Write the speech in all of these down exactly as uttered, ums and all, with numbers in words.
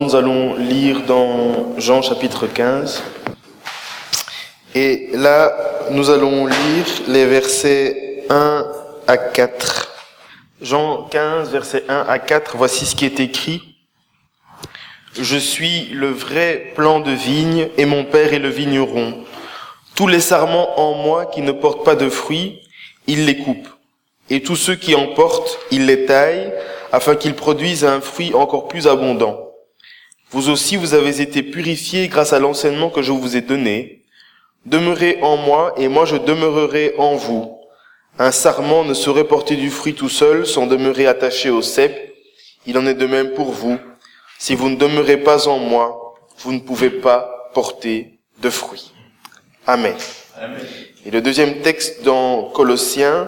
Nous allons lire dans Jean chapitre quinze. Et là, nous allons lire les versets un à quatre. Jean quinze, versets un à quatre, voici ce qui est écrit. « Je suis le vrai plant de vigne et mon Père est le vigneron. Tous les sarments en moi qui ne portent pas de fruits, il les coupe. Et tous ceux qui en portent, il les taille, afin qu'ils produisent un fruit encore plus abondant. Vous aussi, vous avez été purifiés grâce à l'enseignement que je vous ai donné. Demeurez en moi et moi je demeurerai en vous. Un sarment ne saurait porter du fruit tout seul sans demeurer attaché au cep. Il en est de même pour vous. Si vous ne demeurez pas en moi, vous ne pouvez pas porter de fruits. » Amen. Amen. Et le deuxième texte dans Colossiens,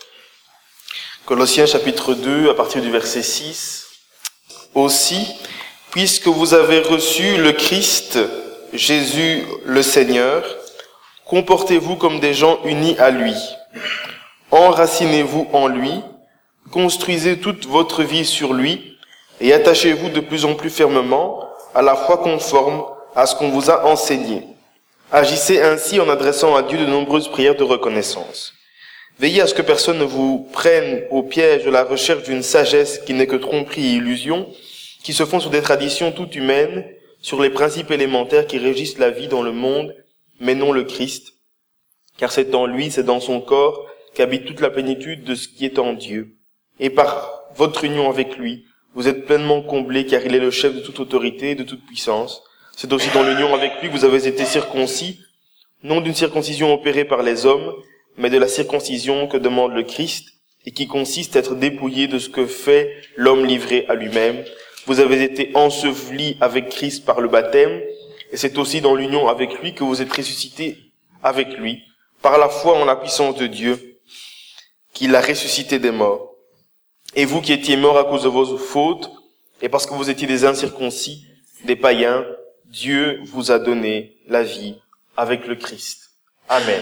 Colossiens chapitre deux, à partir du verset six. « Aussi, puisque vous avez reçu le Christ, Jésus le Seigneur, comportez-vous comme des gens unis à lui. Enracinez-vous en lui, construisez toute votre vie sur lui, et attachez-vous de plus en plus fermement à la foi conforme à ce qu'on vous a enseigné. Agissez ainsi en adressant à Dieu de nombreuses prières de reconnaissance. Veillez à ce que personne ne vous prenne au piège de la recherche d'une sagesse qui n'est que tromperie et illusion, qui se font sur des traditions toutes humaines, sur les principes élémentaires qui régissent la vie dans le monde, mais non le Christ. Car c'est en lui, c'est dans son corps qu'habite toute la plénitude de ce qui est en Dieu. Et par votre union avec lui, vous êtes pleinement comblés, car il est le chef de toute autorité et de toute puissance. C'est aussi dans l'union avec lui que vous avez été circoncis, non d'une circoncision opérée par les hommes, mais de la circoncision que demande le Christ, et qui consiste à être dépouillé de ce que fait l'homme livré à lui-même. Vous avez été ensevelis avec Christ par le baptême, et c'est aussi dans l'union avec lui que vous êtes ressuscités avec lui, par la foi en la puissance de Dieu, qui l'a ressuscité des morts. Et vous qui étiez morts à cause de vos fautes, et parce que vous étiez des incirconcis, des païens, Dieu vous a donné la vie avec le Christ. Amen.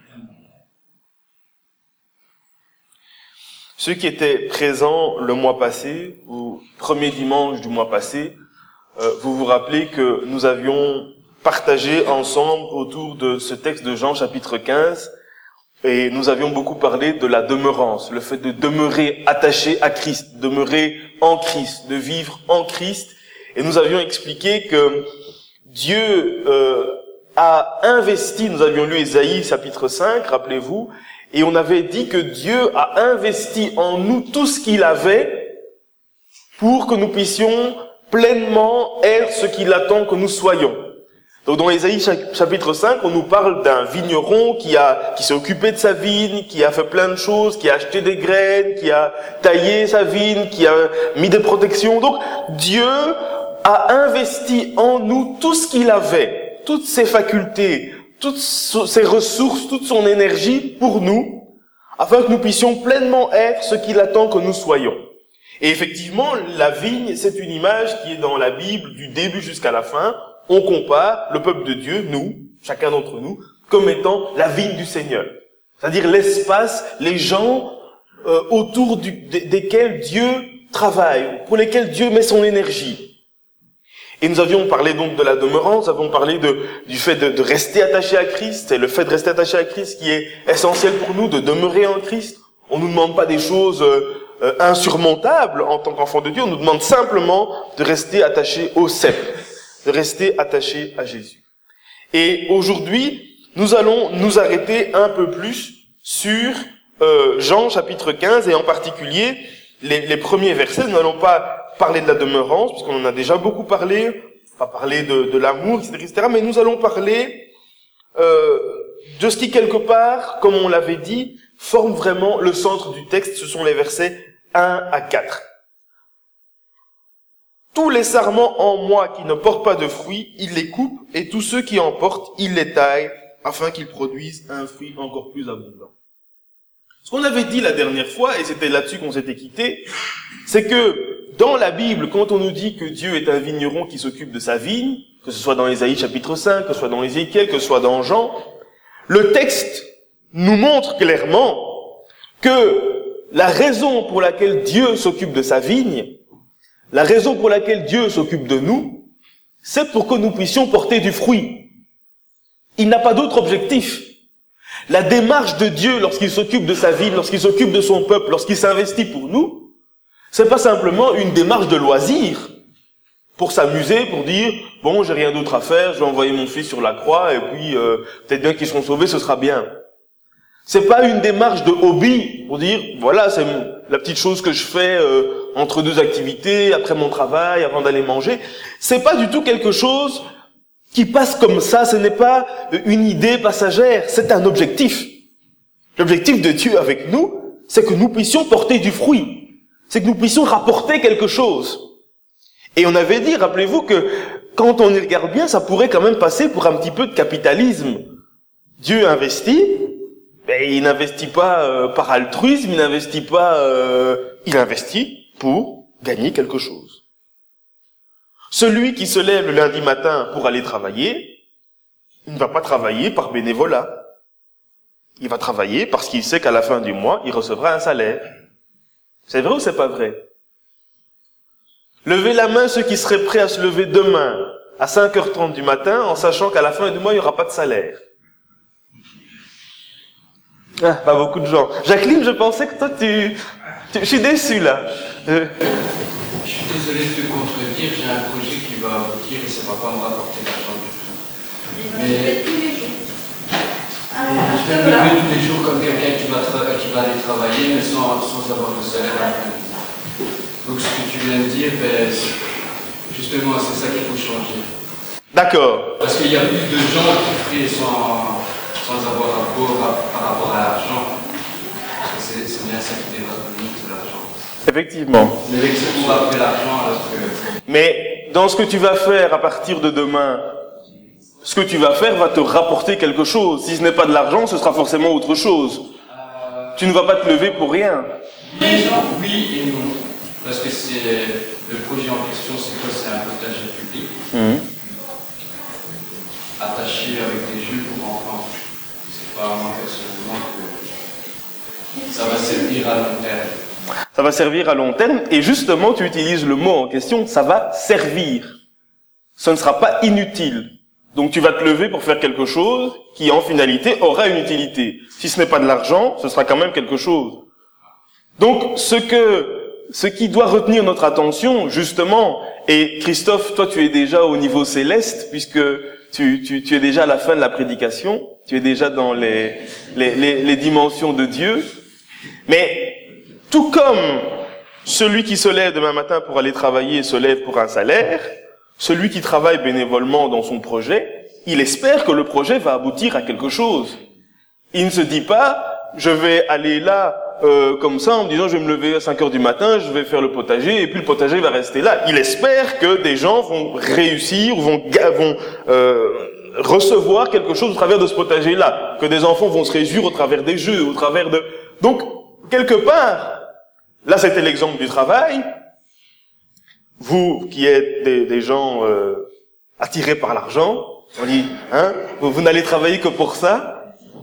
Ceux qui étaient présents le mois passé, au premier dimanche du mois passé, euh, vous vous rappelez que nous avions partagé ensemble autour de ce texte de Jean chapitre quinze, et nous avions beaucoup parlé de la demeurance, le fait de demeurer attaché à Christ, demeurer en Christ, de vivre en Christ. Et nous avions expliqué que Dieu euh, a investi, nous avions lu Ésaïe chapitre cinq, rappelez-vous, et on avait dit que Dieu a investi en nous tout ce qu'il avait pour que nous puissions pleinement être ce qu'il attend que nous soyons. Donc dans Ésaïe chapitre cinq, on nous parle d'un vigneron qui a qui s'est occupé de sa vigne, qui a fait plein de choses, qui a acheté des graines, qui a taillé sa vigne, qui a mis des protections. Donc Dieu a investi en nous tout ce qu'il avait, toutes ses facultés, toutes ses ressources, toute son énergie pour nous, afin que nous puissions pleinement être ce qu'il attend que nous soyons. Et effectivement, la vigne, c'est une image qui est dans la Bible du début jusqu'à la fin. On compare le peuple de Dieu, nous, chacun d'entre nous, comme étant la vigne du Seigneur. C'est-à-dire l'espace, les gens euh, autour du, de, desquels Dieu travaille, pour lesquels Dieu met son énergie. Et nous avions parlé donc de la demeurance, nous avons parlé de, du fait de, de rester attaché à Christ, et le fait de rester attaché à Christ qui est essentiel pour nous, de demeurer en Christ. On nous demande pas des choses euh, euh, insurmontables en tant qu'enfants de Dieu, on nous demande simplement de rester attaché au cep, de rester attaché à Jésus. Et aujourd'hui, nous allons nous arrêter un peu plus sur euh, Jean chapitre quinze, et en particulier les, les premiers versets. Nous n'allons pas parler de la demeurance, puisqu'on en a déjà beaucoup parlé, pas parler de, de l'amour, et cetera, et cetera, mais nous allons parler euh, de ce qui, quelque part, comme on l'avait dit, forme vraiment le centre du texte. Ce sont les versets un à quatre. Tous les sarments en moi qui ne portent pas de fruits, il les coupe, et tous ceux qui en portent, il les taille, afin qu'ils produisent un fruit encore plus abondant. Ce qu'on avait dit la dernière fois, et c'était là-dessus qu'on s'était quitté, c'est que dans la Bible, quand on nous dit que Dieu est un vigneron qui s'occupe de sa vigne, que ce soit dans Ésaïe chapitre cinq, que ce soit dans Ézéchiel, que ce soit dans Jean, le texte nous montre clairement que la raison pour laquelle Dieu s'occupe de sa vigne, la raison pour laquelle Dieu s'occupe de nous, c'est pour que nous puissions porter du fruit. Il n'a pas d'autre objectif. La démarche de Dieu lorsqu'il s'occupe de sa vie, lorsqu'il s'occupe de son peuple, lorsqu'il s'investit pour nous, c'est pas simplement une démarche de loisir pour s'amuser, pour dire bon, j'ai rien d'autre à faire, je vais envoyer mon fils sur la croix et puis euh, peut-être bien qu'ils seront sauvés, ce sera bien. C'est pas une démarche de hobby pour dire voilà, c'est la petite chose que je fais euh, entre deux activités, après mon travail, avant d'aller manger. C'est pas du tout quelque chose qui passe comme ça, ce n'est pas une idée passagère, c'est un objectif. L'objectif de Dieu avec nous, c'est que nous puissions porter du fruit, c'est que nous puissions rapporter quelque chose. Et on avait dit, rappelez-vous, que quand on y regarde bien, ça pourrait quand même passer pour un petit peu de capitalisme. Dieu investit, mais il n'investit pas euh, par altruisme, il n'investit pas... Euh, il investit pour gagner quelque chose. Celui qui se lève le lundi matin pour aller travailler, il ne va pas travailler par bénévolat. Il va travailler parce qu'il sait qu'à la fin du mois, il recevra un salaire. C'est vrai ou c'est pas vrai? Levez la main ceux qui seraient prêts à se lever demain à cinq heures trente du matin en sachant qu'à la fin du mois, il n'y aura pas de salaire. Ah, pas beaucoup de gens. Jacqueline, je pensais que toi, tu... tu... Je suis déçu, là. Euh... Je suis désolé de te contredire, j'ai un projet qui va aboutir et ça ne va pas me rapporter l'argent du tout. Mais... tous les jours. Je vais me lever tous les jours comme quelqu'un qui, qui va aller travailler, mais sans, sans avoir de salaire à la fin. Donc ce que tu viens de dire, ben, justement, c'est ça qu'il faut changer. D'accord. Parce qu'il y a plus de gens qui prient sans, sans avoir un rapport par rapport à l'argent. Parce que c'est bien ça qui dépasse le limite de l'argent. Effectivement. Mais avec ce qu'on va appeler l'argent, alors que... Mais dans ce que tu vas faire à partir de demain, ce que tu vas faire va te rapporter quelque chose. Si ce n'est pas de l'argent, ce sera forcément autre chose. Euh... Tu ne vas pas te lever pour rien. Oui, oui et non. Parce que c'est le projet en question, c'est quoi? C'est un potager public, mmh. attaché avec des jeux pour enfants. C'est pas moi personnellement que ça va servir à long terme. Ça va servir à long terme, et justement, tu utilises le mot en question, ça va servir. Ce ne sera pas inutile. Donc tu vas te lever pour faire quelque chose qui, en finalité, aura une utilité. Si ce n'est pas de l'argent, ce sera quand même quelque chose. Donc, ce que... Ce qui doit retenir notre attention, justement, et Christophe, toi tu es déjà au niveau céleste, puisque tu, tu, tu es déjà à la fin de la prédication, tu es déjà dans les, les, les, les dimensions de Dieu, mais tout comme celui qui se lève demain matin pour aller travailler se lève pour un salaire, celui qui travaille bénévolement dans son projet, il espère que le projet va aboutir à quelque chose. Il ne se dit pas, je vais aller là, Euh, comme ça, en me disant je vais me lever à cinq heures du matin, je vais faire le potager, et puis le potager va rester là. Il espère que des gens vont réussir, vont, vont euh, recevoir quelque chose au travers de ce potager-là, que des enfants vont se réjouir au travers des jeux, au travers de... Donc, quelque part, là c'était l'exemple du travail, vous qui êtes des, des gens euh, attirés par l'argent, on dit, hein, vous, vous n'allez travailler que pour ça.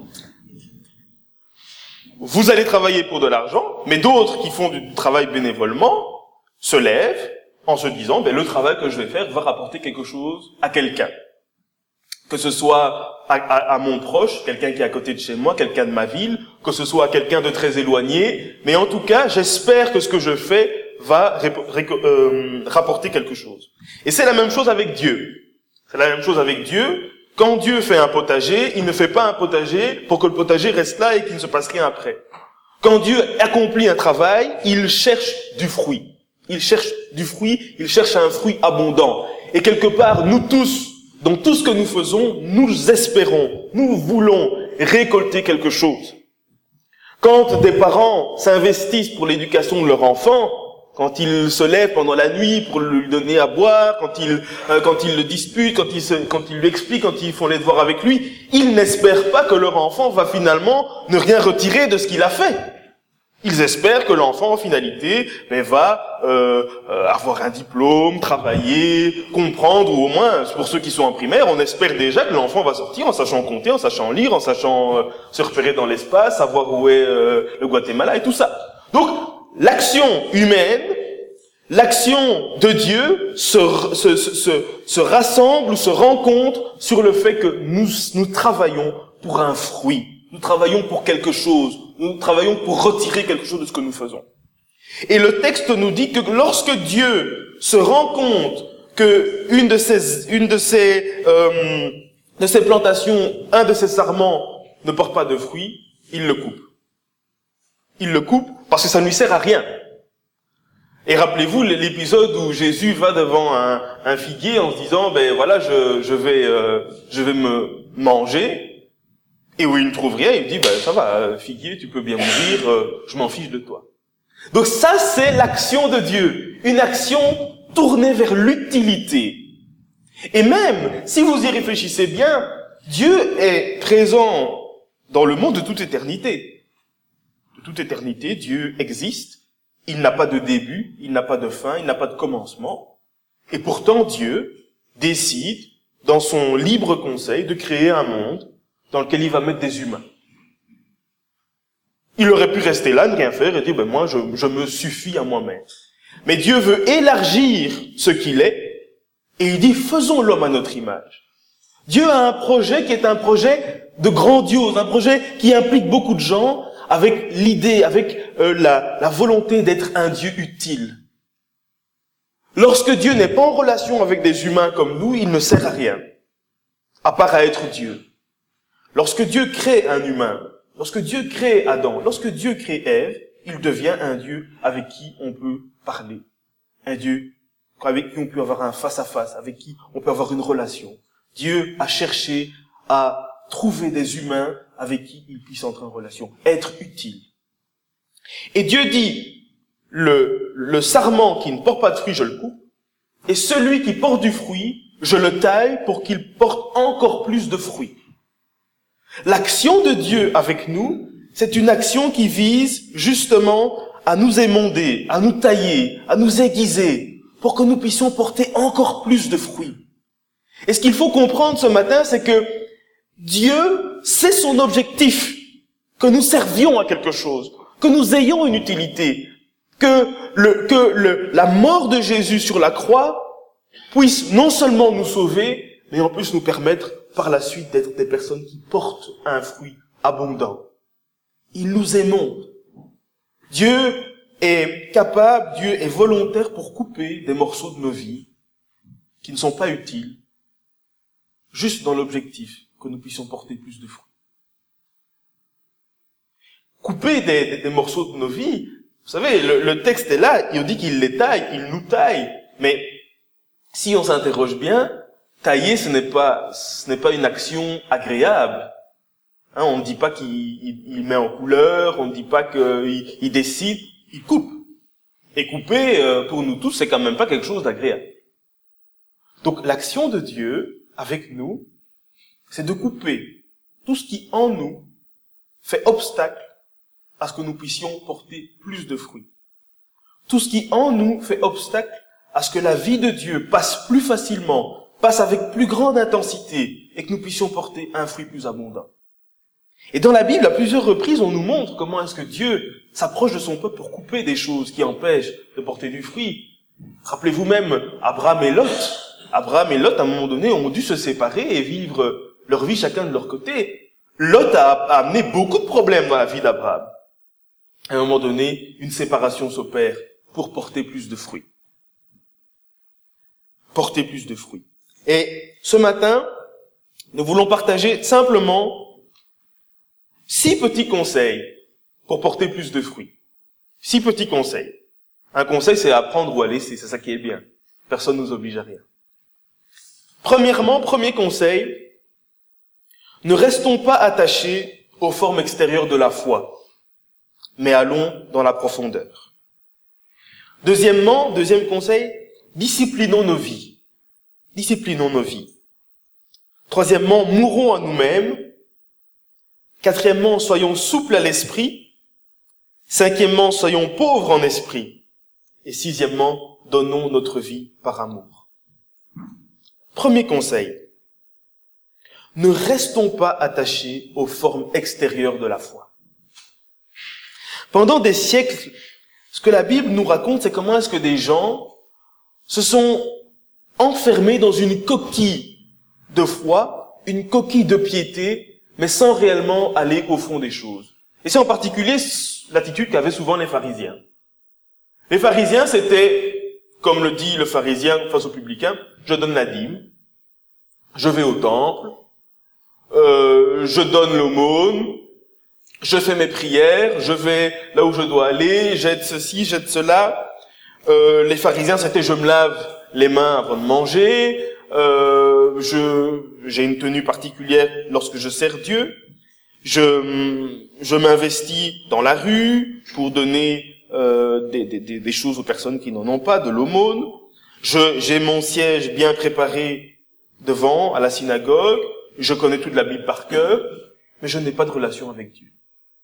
Vous allez travailler pour de l'argent, mais d'autres qui font du travail bénévolement se lèvent en se disant ben, le travail que je vais faire va rapporter quelque chose à quelqu'un. Que ce soit à, à, à mon proche, quelqu'un qui est à côté de chez moi, quelqu'un de ma ville, que ce soit à quelqu'un de très éloigné, mais en tout cas, j'espère que ce que je fais va euh, rapporter quelque chose. Et c'est la même chose avec Dieu. C'est la même chose avec Dieu. Quand Dieu fait un potager, il ne fait pas un potager pour que le potager reste là et qu'il ne se passe rien après. Quand Dieu accomplit un travail, il cherche du fruit. Il cherche du fruit, il cherche un fruit abondant. Et quelque part, nous tous, dans tout ce que nous faisons, nous espérons, nous voulons récolter quelque chose. Quand des parents s'investissent pour l'éducation de leur enfant, quand ils se lèvent pendant la nuit pour lui donner à boire, quand ils, euh, quand ils le disputent, quand ils, se, quand ils lui expliquent, quand ils font les devoirs avec lui, ils n'espèrent pas que leur enfant va finalement ne rien retirer de ce qu'il a fait. Ils espèrent que l'enfant, en finalité, ben, va euh, euh, avoir un diplôme, travailler, comprendre, ou au moins, pour ceux qui sont en primaire, on espère déjà que l'enfant va sortir en sachant compter, en sachant lire, en sachant euh, se repérer dans l'espace, savoir où est euh, le Guatemala et tout ça. Donc, l'action humaine, l'action de Dieu se, se, se, se rassemble ou se rencontre sur le fait que nous, nous travaillons pour un fruit. Nous travaillons pour quelque chose. Nous travaillons pour retirer quelque chose de ce que nous faisons. Et le texte nous dit que lorsque Dieu se rend compte que une de ces, une de ces, euh, de ces plantations, un de ces sarments ne porte pas de fruits, il le coupe. Il le coupe parce que ça ne lui sert à rien. Et rappelez-vous l'épisode où Jésus va devant un, un figuier en se disant, ben voilà, je, je vais, euh, je vais me manger, et où il ne trouve rien, il dit, ben ça va, figuier, tu peux bien mourir, euh, je m'en fiche de toi. Donc ça, c'est l'action de Dieu, une action tournée vers l'utilité. Et même, si vous y réfléchissez bien, Dieu est présent dans le monde de toute éternité. De toute éternité, Dieu existe. Il n'a pas de début, il n'a pas de fin, il n'a pas de commencement. Et pourtant, Dieu décide, dans son libre conseil, de créer un monde dans lequel il va mettre des humains. Il aurait pu rester là, ne rien faire, et dire, ben moi, je, je me suffis à moi-même. Mais Dieu veut élargir ce qu'il est, et il dit, faisons l'homme à notre image. Dieu a un projet qui est un projet de grandiose, un projet qui implique beaucoup de gens, avec l'idée, avec euh, la, la volonté d'être un Dieu utile. Lorsque Dieu n'est pas en relation avec des humains comme nous, il ne sert à rien, à part à être Dieu. Lorsque Dieu crée un humain, lorsque Dieu crée Adam, lorsque Dieu crée Ève, il devient un Dieu avec qui on peut parler. Un Dieu avec qui on peut avoir un face-à-face, avec qui on peut avoir une relation. Dieu a cherché à trouver des humains avec qui il puisse entrer en relation, être utile. Et Dieu dit, le, le sarment qui ne porte pas de fruit, je le coupe, et celui qui porte du fruit, je le taille pour qu'il porte encore plus de fruits. L'action de Dieu avec nous, c'est une action qui vise justement à nous émonder, à nous tailler, à nous aiguiser, pour que nous puissions porter encore plus de fruits. Et ce qu'il faut comprendre ce matin, c'est que Dieu, c'est son objectif, que nous servions à quelque chose, que nous ayons une utilité, que, le, que le, la mort de Jésus sur la croix puisse non seulement nous sauver, mais en plus nous permettre par la suite d'être des personnes qui portent un fruit abondant. Il nous aimons. Dieu est capable, Dieu est volontaire pour couper des morceaux de nos vies qui ne sont pas utiles, juste dans l'objectif que nous puissions porter plus de fruits. Couper des, des, des morceaux de nos vies, vous savez, le, le texte est là, il dit qu'il les taille, il nous taille, mais si on s'interroge bien, tailler, ce n'est pas, ce n'est pas une action agréable. Hein, on ne dit pas qu'il il, il met en couleur, on ne dit pas qu'il il décide, il coupe. Et couper, euh, pour nous tous, c'est quand même pas quelque chose d'agréable. Donc l'action de Dieu, avec nous, c'est de couper tout ce qui, en nous, fait obstacle à ce que nous puissions porter plus de fruits. Tout ce qui, en nous, fait obstacle à ce que la vie de Dieu passe plus facilement, passe avec plus grande intensité, et que nous puissions porter un fruit plus abondant. Et dans la Bible, à plusieurs reprises, on nous montre comment est-ce que Dieu s'approche de son peuple pour couper des choses qui empêchent de porter du fruit. Rappelez-vous même Abraham et Lot. Abraham et Lot, à un moment donné, ont dû se séparer et vivre leur vie chacun de leur côté. Lot a, a amené beaucoup de problèmes dans la vie d'Abraham. À un moment donné, une séparation s'opère pour porter plus de fruits. Porter plus de fruits. Et ce matin, nous voulons partager simplement six petits conseils pour porter plus de fruits. Six petits conseils. Un conseil, c'est à prendre ou à laisser, c'est ça qui est bien. Personne ne nous oblige à rien. Premièrement, premier conseil, ne restons pas attachés aux formes extérieures de la foi, mais allons dans la profondeur. Deuxièmement, deuxième conseil, disciplinons nos vies. Disciplinons nos vies. Troisièmement, mourons à nous-mêmes. Quatrièmement, soyons souples à l'esprit. Cinquièmement, soyons pauvres en esprit. Et sixièmement, donnons notre vie par amour. Premier conseil. Ne restons pas attachés aux formes extérieures de la foi. Pendant des siècles, Ce que la Bible nous raconte, c'est comment est-ce que des gens se sont enfermés dans une coquille de foi, une coquille de piété, mais sans réellement aller au fond des choses. Et c'est en particulier l'attitude qu'avaient souvent les pharisiens. Les pharisiens, c'était, comme le dit le pharisien face au publicain, je donne la dîme, je vais au temple, euh, je donne l'aumône, je fais mes prières, je vais là où je dois aller, j'aide ceci, j'aide cela. Euh, les pharisiens, c'était je me lave les mains avant de manger, euh, je j'ai une tenue particulière lorsque je sers Dieu, je je m'investis dans la rue pour donner euh, des, des, des choses aux personnes qui n'en ont pas, de l'aumône. Je j'ai mon siège bien préparé devant à la synagogue, je connais toute la Bible par cœur, mais je n'ai pas de relation avec Dieu.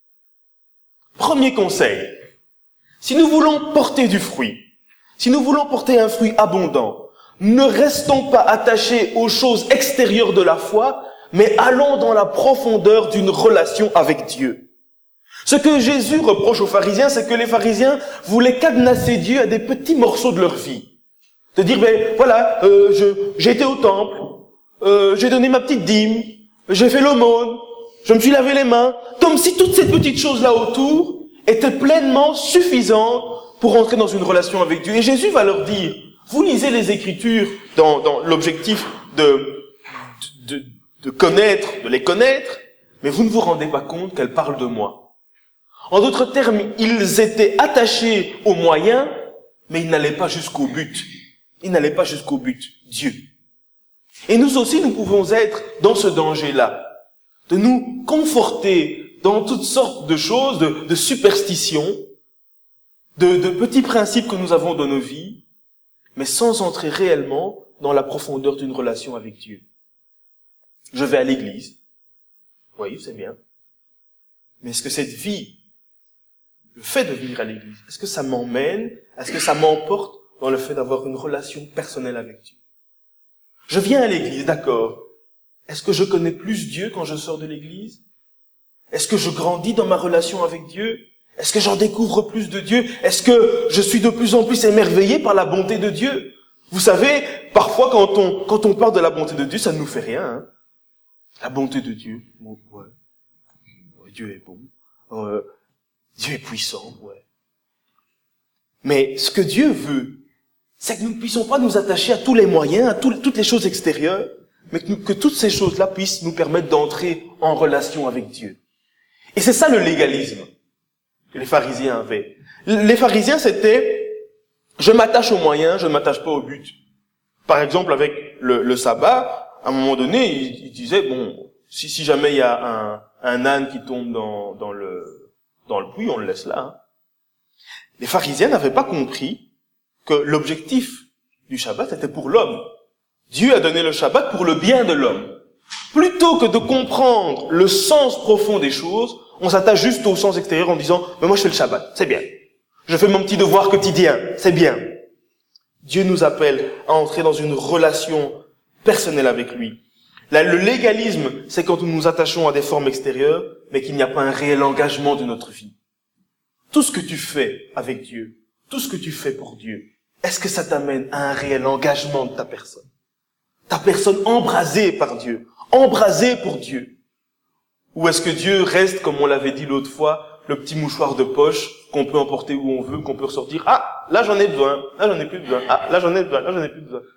Premier conseil, si nous voulons porter du fruit, si nous voulons porter un fruit abondant, ne restons pas attachés aux choses extérieures de la foi, mais allons dans la profondeur d'une relation avec Dieu. Ce que Jésus reproche aux pharisiens, c'est que les pharisiens voulaient cadenasser Dieu à des petits morceaux de leur vie. De dire, ben voilà, euh, je, j'ai été au temple, euh, j'ai donné ma petite dîme, j'ai fait l'aumône, je me suis lavé les mains, comme si toutes ces petites choses-là autour étaient pleinement suffisantes pour entrer dans une relation avec Dieu. Et Jésus va leur dire, vous lisez les Écritures dans, dans l'objectif de, de, de connaître, de les connaître, mais vous ne vous rendez pas compte qu'elles parlent de moi. En d'autres termes, ils étaient attachés aux moyens, mais ils n'allaient pas jusqu'au but. Ils n'allaient pas jusqu'au but, Dieu. Et nous aussi, nous pouvons être dans ce danger-là, de nous conforter dans toutes sortes de choses, de, de superstitions, de, de petits principes que nous avons dans nos vies, mais sans entrer réellement dans la profondeur d'une relation avec Dieu. Je vais à l'église. Oui, c'est bien. Mais est-ce que cette vie, le fait de venir à l'église, est-ce que ça m'emmène, est-ce que ça m'emporte dans le fait d'avoir une relation personnelle avec Dieu? Je viens à l'église, d'accord. Est-ce que je connais plus Dieu quand je sors de l'église? Est-ce que je grandis dans ma relation avec Dieu? Est-ce que j'en découvre plus de Dieu? Est-ce que je suis de plus en plus émerveillé par la bonté de Dieu? Vous savez, parfois quand on quand on parle de la bonté de Dieu, ça ne nous fait rien. Hein? La bonté de Dieu, ouais. Ouais, Dieu est bon. Euh, Dieu est puissant, ouais. Mais ce que Dieu veut, c'est que nous ne puissions pas nous attacher à tous les moyens, à tout, toutes les choses extérieures, mais que, nous, que toutes ces choses-là puissent nous permettre d'entrer en relation avec Dieu. Et c'est ça le légalisme que les pharisiens avaient. Les pharisiens, c'était « je m'attache aux moyens, je ne m'attache pas au but ». Par exemple, avec le, le sabbat, à un moment donné, ils, ils disaient « bon, si, si jamais il y a un, un âne qui tombe dans, dans, le, dans le puits, on le laisse là. Hein. » Les pharisiens n'avaient pas compris que l'objectif du Shabbat était pour l'homme. Dieu a donné le Shabbat pour le bien de l'homme. Plutôt que de comprendre le sens profond des choses, on s'attache juste au sens extérieur en disant « mais moi je fais le Shabbat, c'est bien. Je fais mon petit devoir quotidien, c'est bien. » Dieu nous appelle à entrer dans une relation personnelle avec lui. Là, le légalisme, c'est quand nous nous attachons à des formes extérieures, mais qu'il n'y a pas un réel engagement de notre vie. Tout ce que tu fais avec Dieu, tout ce que tu fais pour Dieu, est-ce que ça t'amène à un réel engagement de ta personne? Ta personne embrasée par Dieu, embrasée pour Dieu. Ou est-ce que Dieu reste, comme on l'avait dit l'autre fois, le petit mouchoir de poche qu'on peut emporter où on veut, qu'on peut ressortir. Ah, là j'en ai besoin, là j'en ai plus besoin, ah, là j'en ai besoin, là j'en ai plus besoin.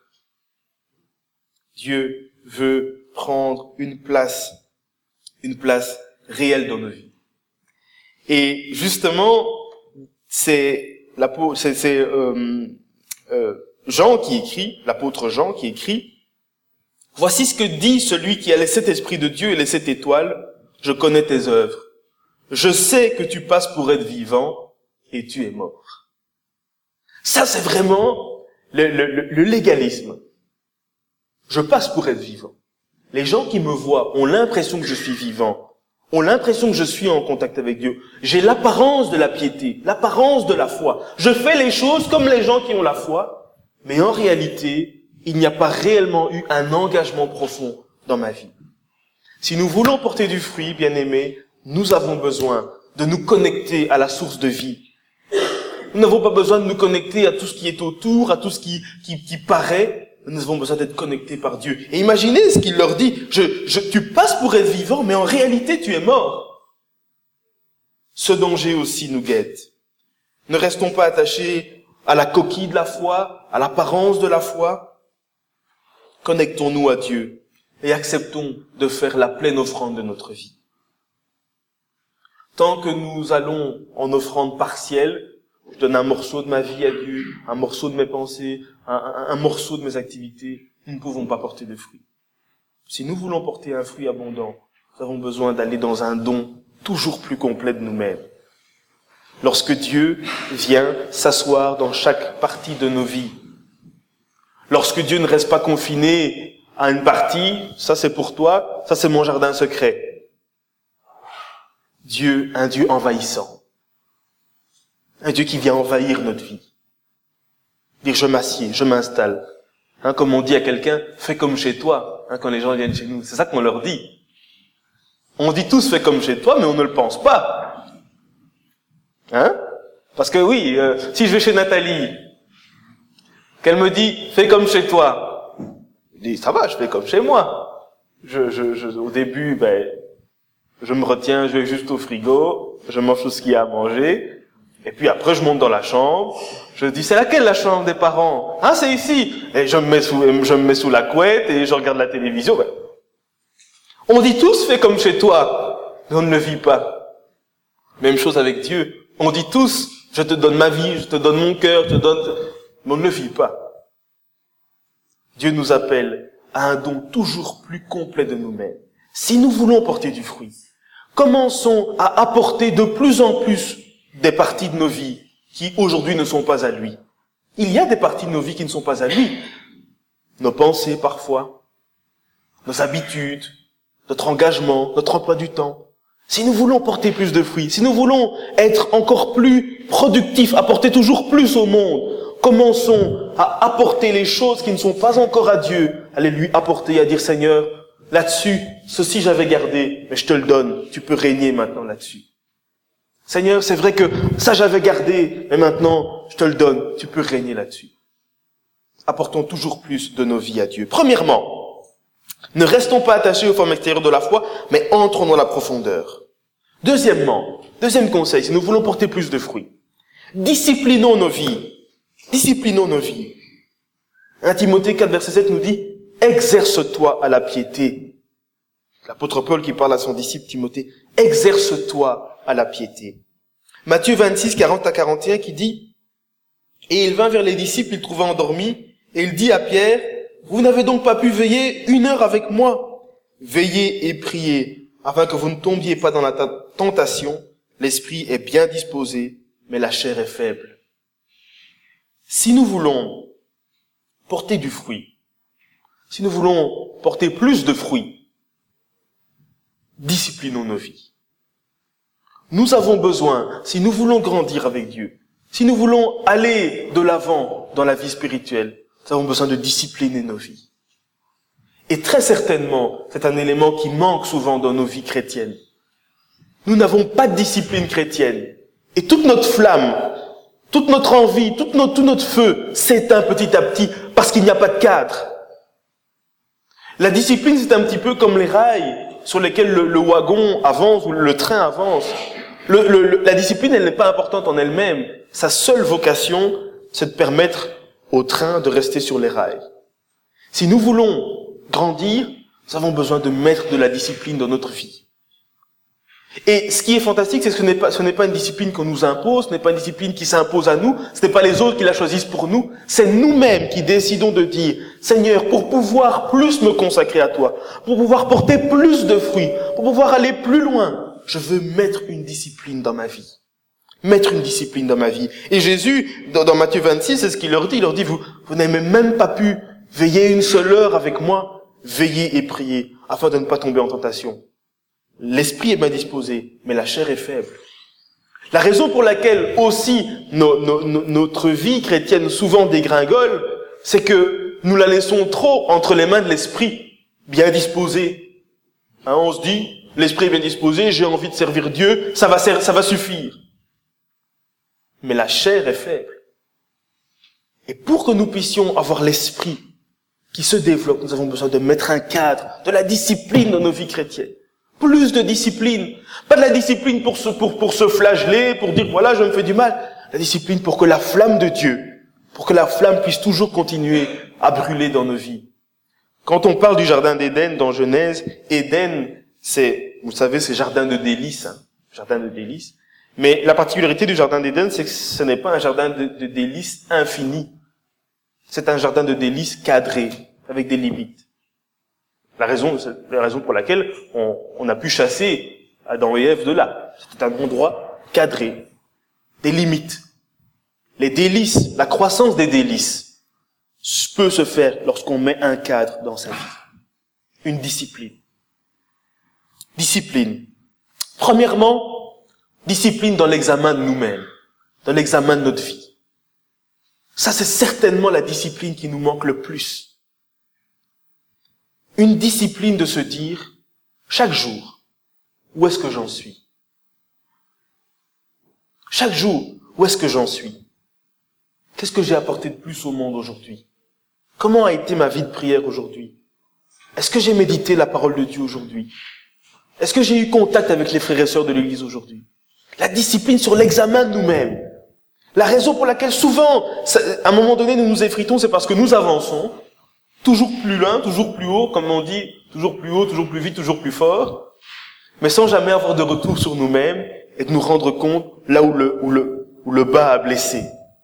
Dieu veut prendre une place, une place réelle dans nos vies. Et justement, c'est l'apôtre, c'est, c'est euh, euh, Jean qui écrit, l'apôtre Jean qui écrit. Voici ce que dit celui qui a les sept esprits de Dieu et les sept étoiles. Je connais tes œuvres. Je sais que tu passes pour être vivant et tu es mort. Ça, c'est vraiment le, le, le légalisme. Je passe pour être vivant. Les gens qui me voient ont l'impression que je suis vivant, ont l'impression que je suis en contact avec Dieu. J'ai l'apparence de la piété, l'apparence de la foi. Je fais les choses comme les gens qui ont la foi, mais en réalité, il n'y a pas réellement eu un engagement profond dans ma vie. Si nous voulons porter du fruit, bien-aimés, nous avons besoin de nous connecter à la source de vie. Nous n'avons pas besoin de nous connecter à tout ce qui est autour, à tout ce qui, qui, qui paraît. Nous avons besoin d'être connectés par Dieu. Et imaginez ce qu'il leur dit. Je, je, tu passes pour être vivant, mais en réalité, tu es mort. Ce danger aussi nous guette. Ne restons pas attachés à la coquille de la foi, à l'apparence de la foi. Connectons-nous à Dieu et acceptons de faire la pleine offrande de notre vie. Tant que nous allons en offrande partielle, je donne un morceau de ma vie à Dieu, un morceau de mes pensées, un, un, un morceau de mes activités, nous ne pouvons pas porter de fruits. Si nous voulons porter un fruit abondant, nous avons besoin d'aller dans un don toujours plus complet de nous-mêmes. Lorsque Dieu vient s'asseoir dans chaque partie de nos vies, lorsque Dieu ne reste pas confiné à une partie, ça c'est pour toi, ça c'est mon jardin secret. Dieu, un Dieu envahissant. Un Dieu qui vient envahir notre vie. Dire je m'assieds, je m'installe. Hein, comme on dit à quelqu'un, fais comme chez toi, hein, quand les gens viennent chez nous. C'est ça qu'on leur dit. On dit tous fais comme chez toi, mais on ne le pense pas. Hein? Parce que oui, euh, si je vais chez Nathalie, qu'elle me dit fais comme chez toi, je dis ça va, je fais comme chez moi. Je, je, je, au début, ben, je me retiens, je vais juste au frigo, je mange tout ce qu'il y a à manger. Et puis après, je monte dans la chambre. Je dis, c'est laquelle la chambre des parents? Ah, c'est ici. Et je me mets sous, je me mets sous la couette et je regarde la télévision. Ben, on dit tous, fais comme chez toi. Mais on ne le vit pas. Même chose avec Dieu. On dit tous, je te donne ma vie, je te donne mon cœur, je te donne... Mais on ne le vit pas. Dieu nous appelle à un don toujours plus complet de nous-mêmes. Si nous voulons porter du fruit, commençons à apporter de plus en plus des parties de nos vies qui aujourd'hui ne sont pas à lui. Il y a des parties de nos vies qui ne sont pas à lui. Nos pensées parfois, nos habitudes, notre engagement, notre emploi du temps. Si nous voulons porter plus de fruits, si nous voulons être encore plus productifs, apporter toujours plus au monde, commençons à apporter les choses qui ne sont pas encore à Dieu, à les lui apporter, à dire Seigneur, là-dessus, ceci j'avais gardé, mais je te le donne, tu peux régner maintenant là-dessus. Seigneur, c'est vrai que ça j'avais gardé, mais maintenant, je te le donne, tu peux régner là-dessus. Apportons toujours plus de nos vies à Dieu. Premièrement, ne restons pas attachés aux formes extérieures de la foi, mais entrons dans la profondeur. Deuxièmement, deuxième conseil, si nous voulons porter plus de fruits, disciplinons nos vies. Disciplinons nos vies. un Timothée quatre, verset sept nous dit, exerce-toi à la piété. L'apôtre Paul qui parle à son disciple Timothée, exerce-toi à la piété. Matthieu vingt-six, quarante à quarante et un qui dit, et il vint vers les disciples, il trouva endormis, et il dit à Pierre, vous n'avez donc pas pu veiller une heure avec moi? Veillez et priez, afin que vous ne tombiez pas dans la tentation. L'esprit est bien disposé, mais la chair est faible. Si nous voulons porter du fruit, si nous voulons porter plus de fruits, disciplinons nos vies. Nous avons besoin, si nous voulons grandir avec Dieu, si nous voulons aller de l'avant dans la vie spirituelle, nous avons besoin de discipliner nos vies. Et très certainement, c'est un élément qui manque souvent dans nos vies chrétiennes. Nous n'avons pas de discipline chrétienne. Et toute notre flamme, toute notre envie, tout notre, tout notre feu s'éteint petit à petit parce qu'il n'y a pas de cadre. La discipline, c'est un petit peu comme les rails sur lesquels le, le wagon avance ou le train avance. Le, le, la discipline, elle n'est pas importante en elle-même. Sa seule vocation, c'est de permettre au train de rester sur les rails. Si nous voulons grandir, nous avons besoin de mettre de la discipline dans notre vie. Et ce qui est fantastique, c'est que ce n'est pas, ce n'est pas une discipline qu'on nous impose, ce n'est pas une discipline qui s'impose à nous, ce n'est pas les autres qui la choisissent pour nous, c'est nous-mêmes qui décidons de dire, Seigneur, pour pouvoir plus me consacrer à toi, pour pouvoir porter plus de fruits, pour pouvoir aller plus loin, je veux mettre une discipline dans ma vie. Mettre une discipline dans ma vie. Et Jésus, dans, dans Matthieu vingt-six, c'est ce qu'il leur dit, il leur dit, vous, vous n'avez même pas pu veiller une seule heure avec moi, veillez et priez, afin de ne pas tomber en tentation. L'esprit est bien disposé, mais la chair est faible. La raison pour laquelle aussi nos, nos, nos, notre vie chrétienne souvent dégringole, c'est que nous la laissons trop entre les mains de l'esprit, bien disposé. Hein, on se dit, l'esprit est bien disposé, j'ai envie de servir Dieu, ça va, ça va suffire. mais la chair est faible. Et pour que nous puissions avoir l'esprit qui se développe, nous avons besoin de mettre un cadre, de la discipline dans nos vies chrétiennes. Plus de discipline. Pas de la discipline pour se, pour, pour se flageller, pour dire voilà, je me fais du mal. La discipline pour que la flamme de Dieu, pour que la flamme puisse toujours continuer à brûler dans nos vies. Quand on parle du jardin d'Éden dans Genèse, Éden, c'est, vous savez, c'est jardin de délices, hein, jardin de délices. Mais la particularité du jardin d'Éden, c'est que ce n'est pas un jardin de, de délices infini. C'est un jardin de délices cadré, avec des limites. La raison, c'est la raison pour laquelle on, on a pu chasser Adam et Ève de là. C'était un endroit cadré, des limites. Les délices, la croissance des délices peut se faire lorsqu'on met un cadre dans sa vie. Une discipline. Discipline. Premièrement, discipline dans l'examen de nous-mêmes, dans l'examen de notre vie. Ça, c'est certainement la discipline qui nous manque le plus. Une discipline de se dire, chaque jour, où est-ce que j'en suis? Chaque jour, où est-ce que j'en suis? Qu'est-ce que j'ai apporté de plus au monde aujourd'hui? Comment a été ma vie de prière aujourd'hui? Est-ce que j'ai médité la parole de Dieu aujourd'hui? Est-ce que j'ai eu contact avec les frères et sœurs de l'Église aujourd'hui? La discipline sur l'examen de nous-mêmes. La raison pour laquelle souvent, ça, à un moment donné, nous nous effritons, c'est parce que nous avançons, toujours plus loin, toujours plus haut, comme on dit, toujours plus haut, toujours plus vite, toujours plus fort, mais sans jamais avoir de retour sur nous-mêmes et de nous rendre compte là où le, où le, où le bas a blessé.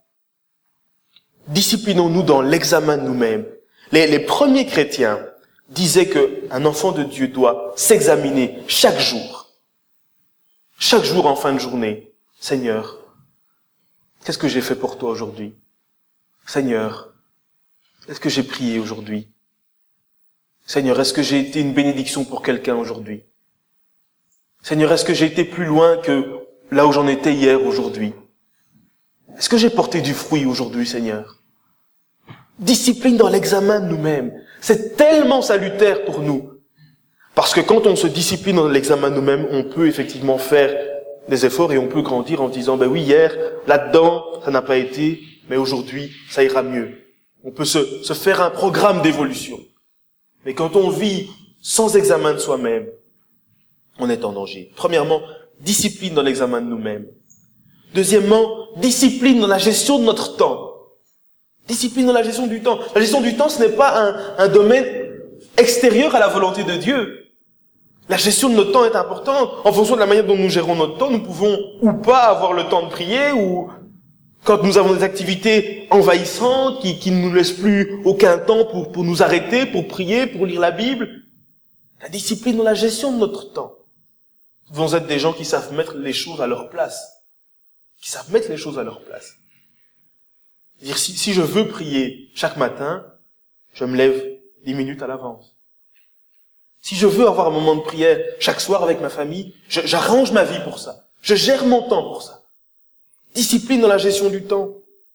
Disciplinons-nous dans l'examen de nous-mêmes. Les, les premiers chrétiens disaient qu'un enfant de Dieu doit s'examiner chaque jour. Chaque jour en fin de journée. Seigneur, qu'est-ce que j'ai fait pour toi aujourd'hui? Seigneur, est-ce que j'ai prié aujourd'hui? Seigneur, est-ce que j'ai été une bénédiction pour quelqu'un aujourd'hui? Seigneur, est-ce que j'ai été plus loin que là où j'en étais hier aujourd'hui? Est-ce que j'ai porté du fruit aujourd'hui, Seigneur? Discipline dans l'examen de nous-mêmes. C'est tellement salutaire pour nous. Parce que quand on se discipline dans l'examen de nous-mêmes, on peut effectivement faire des efforts et on peut grandir en disant, ben oui, hier, là-dedans, ça n'a pas été, mais aujourd'hui, ça ira mieux. On peut se, se faire un programme d'évolution. Mais quand on vit sans examen de soi-même, on est en danger. Premièrement, discipline dans l'examen de nous-mêmes. Deuxièmement, discipline dans la gestion de notre temps. Discipline dans la gestion du temps. La gestion du temps, ce n'est pas un, un domaine extérieur à la volonté de Dieu. La gestion de notre temps est importante. En fonction de la manière dont nous gérons notre temps, nous pouvons ou pas avoir le temps de prier, ou quand nous avons des activités envahissantes qui, qui ne nous laissent plus aucun temps pour, pour nous arrêter, pour prier, pour lire la Bible. La discipline dans la gestion de notre temps. Nous devons être des gens qui savent mettre les choses à leur place. Qui savent mettre les choses à leur place. C'est-à-dire, si, si je veux prier chaque matin, je me lève dix minutes à l'avance. Si je veux avoir un moment de prière chaque soir avec ma famille, je, j'arrange ma vie pour ça. Je gère mon temps pour ça. Discipline dans la gestion du temps.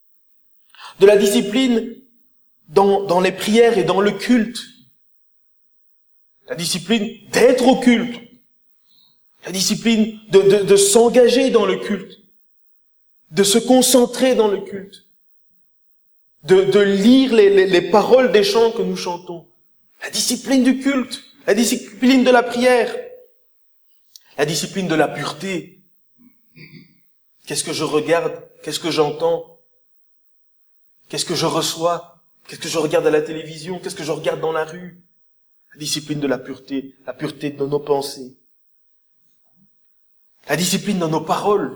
De la discipline dans, dans les prières et dans le culte. La discipline d'être au culte. La discipline de, de, de s'engager dans le culte. De se concentrer dans le culte. De, de lire les, les, les paroles des chants que nous chantons. La discipline du culte. La discipline de la prière. La discipline de la pureté. Qu'est-ce que je regarde? Qu'est-ce que j'entends? Qu'est-ce que je reçois? Qu'est-ce que je regarde à la télévision? Qu'est-ce que je regarde dans la rue? La discipline de la pureté. La pureté de nos pensées. La discipline dans nos paroles.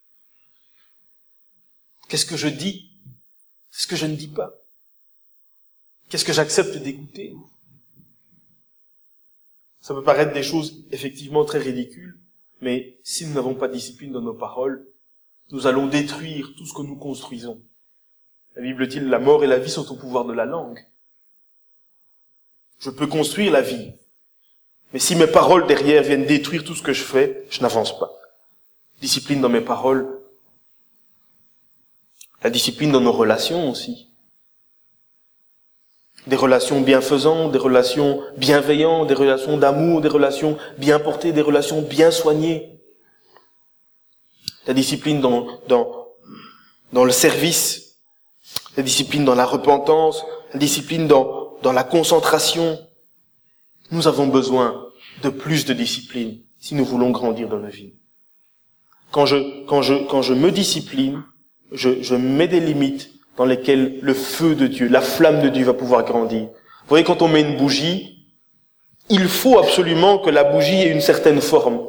Qu'est-ce que je dis? Qu'est-ce que je ne dis pas? Qu'est-ce que j'accepte d'écouter? Ça peut paraître des choses effectivement très ridicules, mais si nous n'avons pas de discipline dans nos paroles, nous allons détruire tout ce que nous construisons. La Bible dit, la mort et la vie sont au pouvoir de la langue. Je peux construire la vie, mais si mes paroles derrière viennent détruire tout ce que je fais, je n'avance pas. Discipline dans mes paroles. La discipline dans nos relations aussi. Des relations bienfaisantes, des relations bienveillantes, des relations d'amour, des relations bien portées, des relations bien soignées. La discipline dans, dans, dans le service, la discipline dans la repentance, la discipline dans, dans la concentration. Nous avons besoin de plus de discipline si nous voulons grandir dans la vie. Quand je, quand je, quand je me discipline, je, je mets des limites dans lesquelles le feu de Dieu, la flamme de Dieu va pouvoir grandir. Vous voyez, quand on met une bougie, il faut absolument que la bougie ait une certaine forme.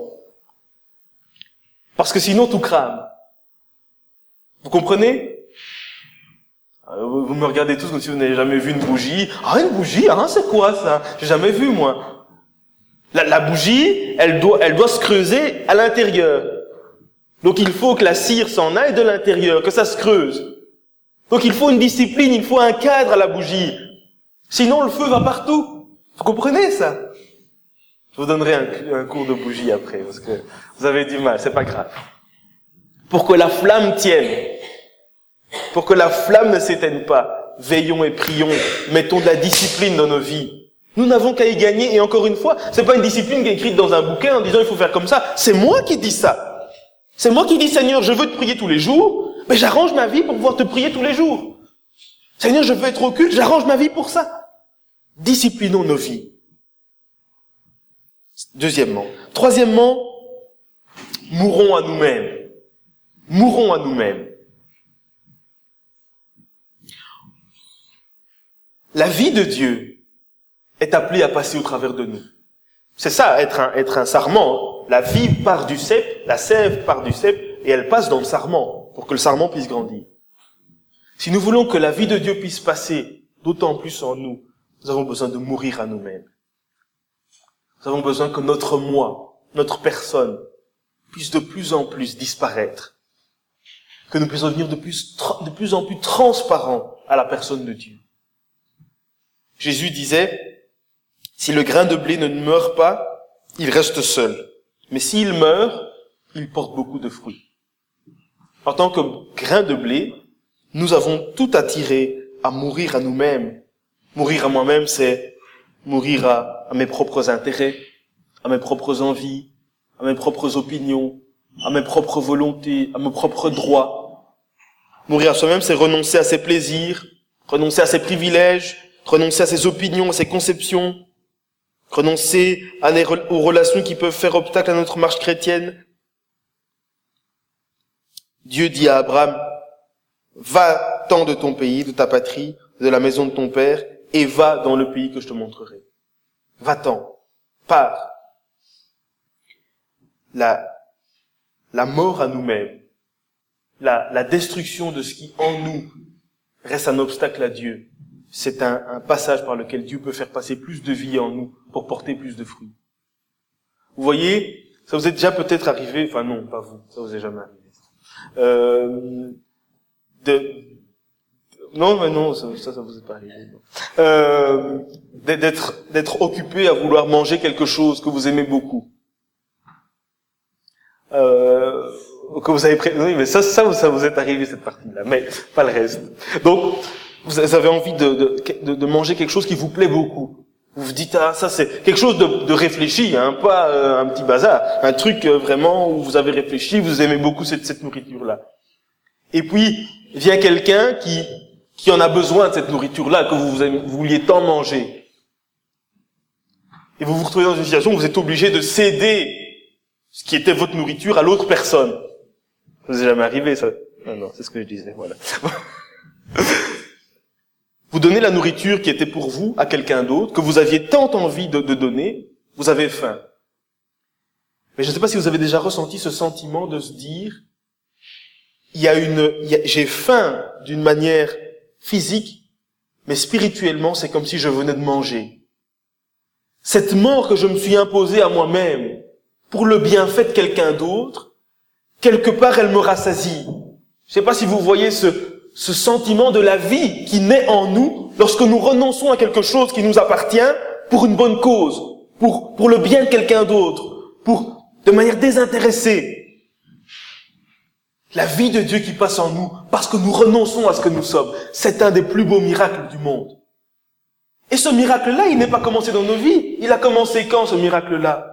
Parce que sinon tout crame. Vous comprenez? Vous me regardez tous comme si vous n'avez jamais vu une bougie. Ah, une bougie, hein, c'est quoi ça? J'ai jamais vu, moi. La, la bougie, elle doit, elle doit se creuser à l'intérieur. Donc il faut que la cire s'en aille de l'intérieur, que ça se creuse. Donc il faut une discipline, il faut un cadre à la bougie. Sinon le feu va partout. Vous comprenez ça? Je vous donnerai un, un cours de bougie après, parce que vous avez du mal, c'est pas grave. Pour que la flamme tienne, pour que la flamme ne s'éteigne pas, veillons et prions, mettons de la discipline dans nos vies. Nous n'avons qu'à y gagner, et encore une fois, c'est pas une discipline qui est écrite dans un bouquin en disant il faut faire comme ça, c'est moi qui dis ça. C'est moi qui dis, Seigneur, je veux te prier tous les jours, mais j'arrange ma vie pour pouvoir te prier tous les jours. Seigneur, je veux être au culte, j'arrange ma vie pour ça. Disciplinons nos vies. Deuxièmement. Troisièmement, mourons à nous-mêmes. Mourons à nous-mêmes. La vie de Dieu est appelée à passer au travers de nous. C'est ça, être un, être un sarment. La vie part du cep, la sève part du cep, et elle passe dans le sarment, pour que le sarment puisse grandir. Si nous voulons que la vie de Dieu puisse passer, d'autant plus en nous, nous avons besoin de mourir à nous-mêmes. Nous avons besoin que notre moi, notre personne, puisse de plus en plus disparaître. Que nous puissions devenir de plus, de plus en plus transparents à la personne de Dieu. Jésus disait, si le grain de blé ne meurt pas, il reste seul. Mais s'il meurt, il porte beaucoup de fruits. En tant que grain de blé, nous avons tout attiré à mourir à nous-mêmes. Mourir à moi-même, c'est mourir à, à mes propres intérêts, à mes propres envies, à mes propres opinions, à mes propres volontés, à mes propres droits. Mourir à soi-même, c'est renoncer à ses plaisirs, renoncer à ses privilèges, renoncer à ses opinions, à ses conceptions, renoncer à les, aux relations qui peuvent faire obstacle à notre marche chrétienne. Dieu dit à Abraham, va-t'en de ton pays, de ta patrie, de la maison de ton père, et va dans le pays que je te montrerai. Va-t'en, pars. La, la mort à nous-mêmes, la, la destruction de ce qui en nous reste un obstacle à Dieu, c'est un, un passage par lequel Dieu peut faire passer plus de vie en nous pour porter plus de fruits. Vous voyez, ça vous est déjà peut-être arrivé, enfin non, pas vous, ça vous est jamais arrivé. Euh, de, non, mais non, ça, ça, ça vous est pas arrivé. Euh, d'être, d'être occupé à vouloir manger quelque chose que vous aimez beaucoup. Euh, que vous avez pré... Oui, mais ça, ça, ça vous est arrivé cette partie-là, mais pas le reste. Donc, vous avez envie de, de, de manger quelque chose qui vous plaît beaucoup. Vous vous dites, ah, ça c'est quelque chose de, de réfléchi, hein, pas euh, un petit bazar. Un truc euh, vraiment où vous avez réfléchi, vous aimez beaucoup cette, cette nourriture-là. Et puis, vient quelqu'un qui, qui en a besoin de cette nourriture-là, que vous, vous vouliez tant manger. Et vous vous retrouvez dans une situation où vous êtes obligé de céder ce qui était votre nourriture à l'autre personne. Ça vous est jamais arrivé, ça? Ah non, c'est ce que je disais, voilà. Vous donnez la nourriture qui était pour vous à quelqu'un d'autre, que vous aviez tant envie de, de donner, vous avez faim. Mais je ne sais pas si vous avez déjà ressenti ce sentiment de se dire, il y a une, il y a, j'ai faim d'une manière physique, mais spirituellement, c'est comme si je venais de manger. Cette mort que je me suis imposée à moi-même, pour le bienfait de quelqu'un d'autre, quelque part, elle me rassasie. Je ne sais pas si vous voyez ce, ce sentiment de la vie qui naît en nous lorsque nous renonçons à quelque chose qui nous appartient pour une bonne cause, pour, pour le bien de quelqu'un d'autre, pour, de manière désintéressée. La vie de Dieu qui passe en nous parce que nous renonçons à ce que nous sommes, c'est un des plus beaux miracles du monde. Et ce miracle-là, il n'est pas commencé dans nos vies. Il a commencé quand, ce miracle-là?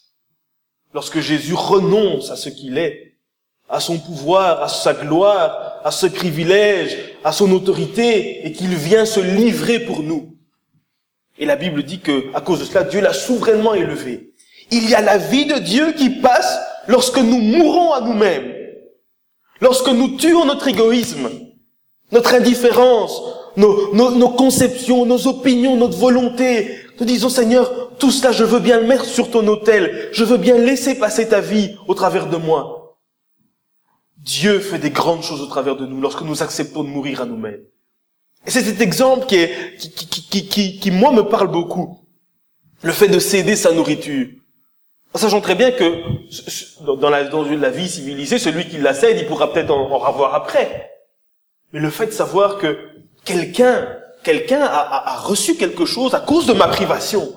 Lorsque Jésus renonce à ce qu'il est, à son pouvoir, à sa gloire, à ce privilège, à son autorité, et qu'il vient se livrer pour nous. Et la Bible dit que, à cause de cela, Dieu l'a souverainement élevé. Il y a la vie de Dieu qui passe lorsque nous mourons à nous-mêmes, lorsque nous tuons notre égoïsme, notre indifférence, nos, nos, nos conceptions, nos opinions, notre volonté. Nous disons, Seigneur, tout cela, je veux bien le mettre sur ton autel. Je veux bien laisser passer ta vie au travers de moi. Dieu fait des grandes choses au travers de nous lorsque nous acceptons de mourir à nous-mêmes. Et c'est cet exemple qui, est, qui, qui, qui, qui, qui, qui, moi, me parle beaucoup. Le fait de céder sa nourriture. En sachant très bien que dans la, dans la vie civilisée, celui qui la cède, il pourra peut-être en, en avoir après. Mais le fait de savoir que quelqu'un, quelqu'un a, a, a reçu quelque chose à cause de ma privation.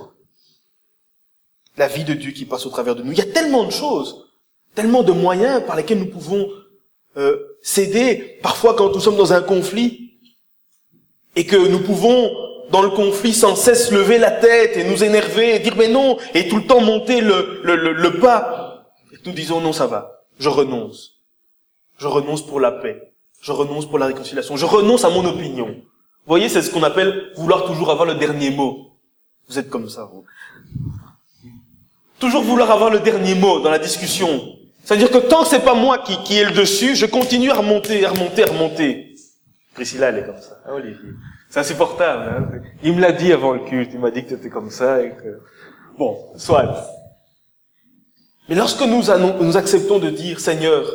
La vie de Dieu qui passe au travers de nous. Il y a tellement de choses, tellement de moyens par lesquels nous pouvons euh, céder. Parfois, quand nous sommes dans un conflit et que nous pouvons, dans le conflit, sans cesse lever la tête et nous énerver et dire mais non, et tout le temps monter le, le, le, le pas. Et nous disons non, ça va, je renonce. Je renonce pour la paix. Je renonce pour la réconciliation. Je renonce à mon opinion. Vous voyez, c'est ce qu'on appelle vouloir toujours avoir le dernier mot. Vous êtes comme ça, vous. Toujours vouloir avoir le dernier mot dans la discussion. C'est-à-dire que tant que c'est pas moi qui, qui ai le dessus, je continue à remonter, à remonter, à remonter. Priscilla, elle est comme ça. Hein, Olivier? C'est insupportable, hein. Il me l'a dit avant le culte. Il m'a dit que tu étais comme ça et que... Bon, soit. Mais lorsque nous, allons, nous acceptons de dire, Seigneur,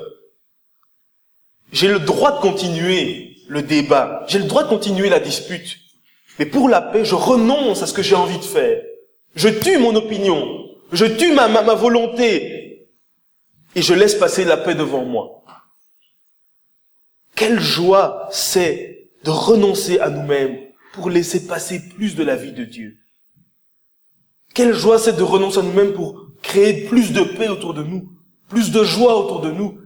j'ai le droit de continuer le débat. J'ai le droit de continuer la dispute. Mais pour la paix, je renonce à ce que j'ai envie de faire. Je tue mon opinion. Je tue ma, ma, ma volonté. Et je laisse passer la paix devant moi. Quelle joie c'est de renoncer à nous-mêmes pour laisser passer plus de la vie de Dieu. Quelle joie c'est de renoncer à nous-mêmes pour créer plus de paix autour de nous, plus de joie autour de nous,